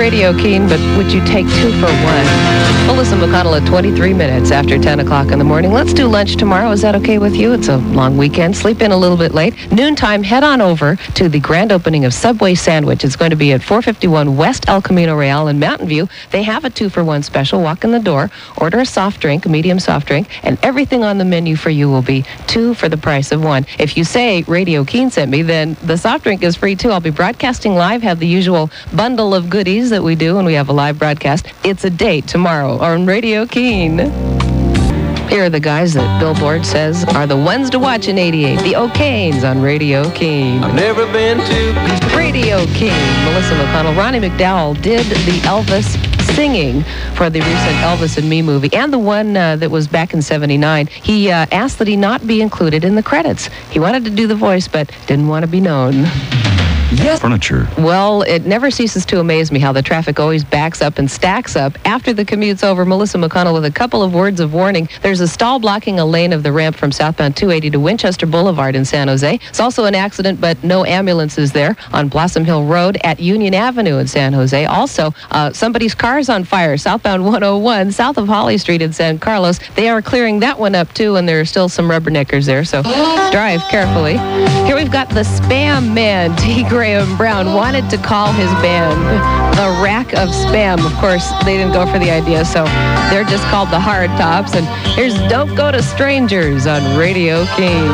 Radio Keene, but would you take 2 for 1? Melissa McConnell at 23 minutes after 10 o'clock in the morning. Let's do lunch tomorrow. Is that okay with you? It's a long weekend. Sleep in a little bit late. Noontime, head on over to the grand opening of Subway Sandwich. It's going to be at 451 West El Camino Real in Mountain View. They have a 2 for 1 special. Walk in the door, order a soft drink, a medium soft drink, and everything on the menu for you will be 2 for the price of 1. If you say Radio Keene sent me, then the soft drink is free too. I'll be broadcasting live, have the usual bundle of goodies that we do when we have a live broadcast. It's a date tomorrow on Radio Keene. Here are the guys that Billboard says are the ones to watch in 88. The O'Kanes on Radio Keene. I've never been to Radio Keene. Melissa McConnell. Ronnie McDowell did the Elvis singing for the recent Elvis and Me movie, and the one that was back in 79. He asked that he not be included in the credits. He wanted to do the voice, but didn't want to be known. Yes. Furniture. Well, it never ceases to amaze me how the traffic always backs up and stacks up after the commute's over. Melissa McConnell with a couple of words of warning. There's a stall blocking a lane of the ramp from southbound 280 to Winchester Boulevard in San Jose. It's also an accident, but no ambulances there on Blossom Hill Road at Union Avenue in San Jose. Also, somebody's car is on fire southbound 101 south of Holly Street in San Carlos. They are clearing that one up too, and there are still some rubberneckers there, so drive carefully. Here we've got the Spam Man. T. Graham Brown wanted to call his band the Rack of Spam. Of course, they didn't go for the idea, so they're just called the Hard Tops. And here's Don't Go to Strangers on Radio Keene.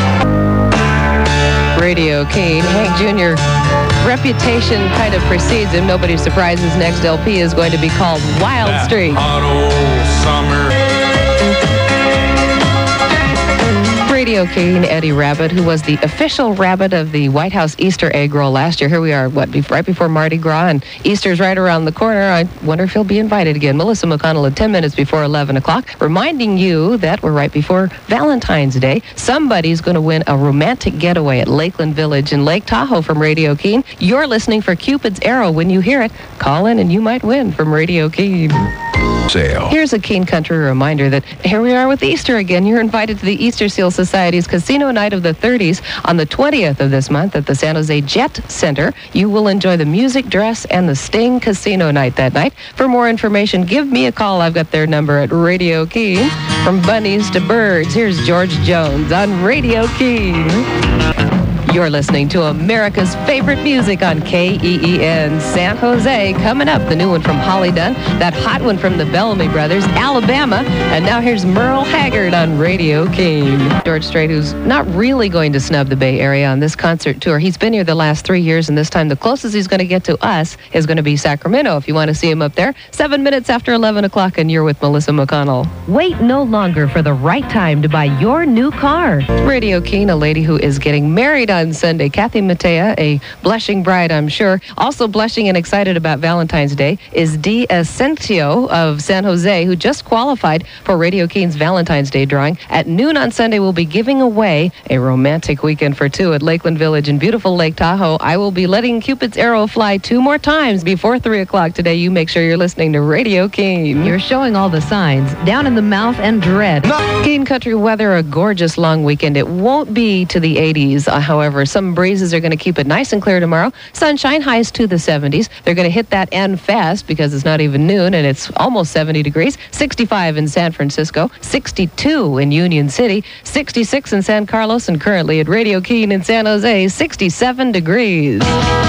Radio Keene. Hank Jr. reputation kind of precedes him. Nobody surprises. Next LP is going to be called Wild Street. hot old summer. Radio Keene, Eddie Rabbit, who was the official rabbit of the White House Easter egg roll last year. Here we are, right before Mardi Gras, and Easter's right around the corner. I wonder if he'll be invited again. Melissa McConnell at 10 minutes before 11 o'clock, reminding you that we're right before Valentine's Day. Somebody's going to win a romantic getaway at Lakeland Village in Lake Tahoe from Radio Keene. You're listening for Cupid's Arrow. When you hear it, call in and you might win from Radio Keene. Sale. Here's a Keene Country reminder that here we are with Easter again. You're invited to the Easter Seal Society's Casino Night of the 30s on the 20th of this month at the San Jose Jet Center. You will enjoy the music, dress, and the Sting Casino Night that night. For more information, give me a call. I've got their number at Radio Keene. From bunnies to birds, here's George Jones on Radio Keene. You're listening to America's favorite music on KEEN. San Jose, coming up, the new one from Holly Dunn, that hot one from the Bellamy Brothers, Alabama, and now here's Merle Haggard on Radio Keene. George Strait, who's not really going to snub the Bay Area on this concert tour. He's been here the last 3 years, and this time the closest he's going to get to us is going to be Sacramento. If you want to see him up there, 7 minutes after 11 o'clock, and you're with Melissa McConnell. Wait no longer for the right time to buy your new car. Radio Keene, a lady who is getting married on Sunday. Kathy Matea, a blushing bride, I'm sure. Also blushing and excited about Valentine's Day is Dee Asensio of San Jose, who just qualified for Radio Keene's Valentine's Day drawing. At noon on Sunday, we'll be giving away a romantic weekend for 2 at Lakeland Village in beautiful Lake Tahoe. I will be letting Cupid's arrow fly 2 more times before 3 o'clock today. You make sure you're listening to Radio Keene. You're showing all the signs. Down in the mouth and dread. Keene Country weather, a gorgeous long weekend. It won't be to the 80s, however. Some breezes are going to keep it nice and clear tomorrow. Sunshine, highs to the 70s. They're going to hit that end fast because it's not even noon and it's almost 70 degrees. 65 in San Francisco, 62 in Union City, 66 in San Carlos, and currently at Radio Keene in San Jose, 67 degrees.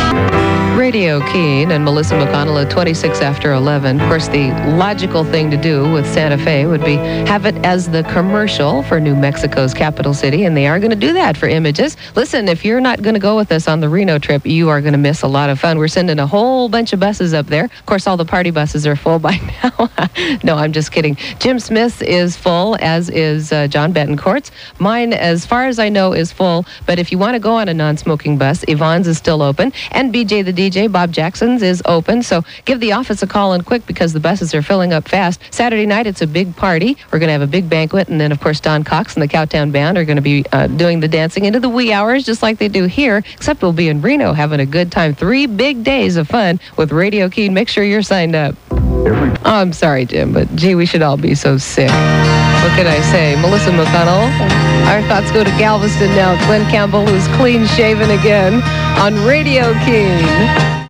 Radio Keene and Melissa McConnell at 26 after 11. Of course, the logical thing to do with Santa Fe would be have it as the commercial for New Mexico's capital city, and they are going to do that for Images. Listen, if you're not going to go with us on the Reno trip, you are going to miss a lot of fun. We're sending a whole bunch of buses up there. Of course, all the party buses are full by now. No, I'm just kidding. Jim Smith's is full, as is John Betancourt's. Mine, as far as I know, is full, but if you want to go on a non-smoking bus, Yvonne's is still open, and BJ the DJ, Bob Jackson's, is open, so give the office a call in quick because the buses are filling up fast. Saturday night, it's a big party. We're going to have a big banquet, and then, of course, Don Cox and the Cowtown Band are going to be doing the dancing into the wee hours, just like they do here, except we'll be in Reno having a good time. 3 big days of fun with Radio Keene. Make sure you're signed up. Oh, I'm sorry, Jim, but gee, we should all be so sick. What can I say? Melissa McConnell. Our thoughts go to Galveston now. Glenn Campbell, who's clean-shaven again on Radio Keene.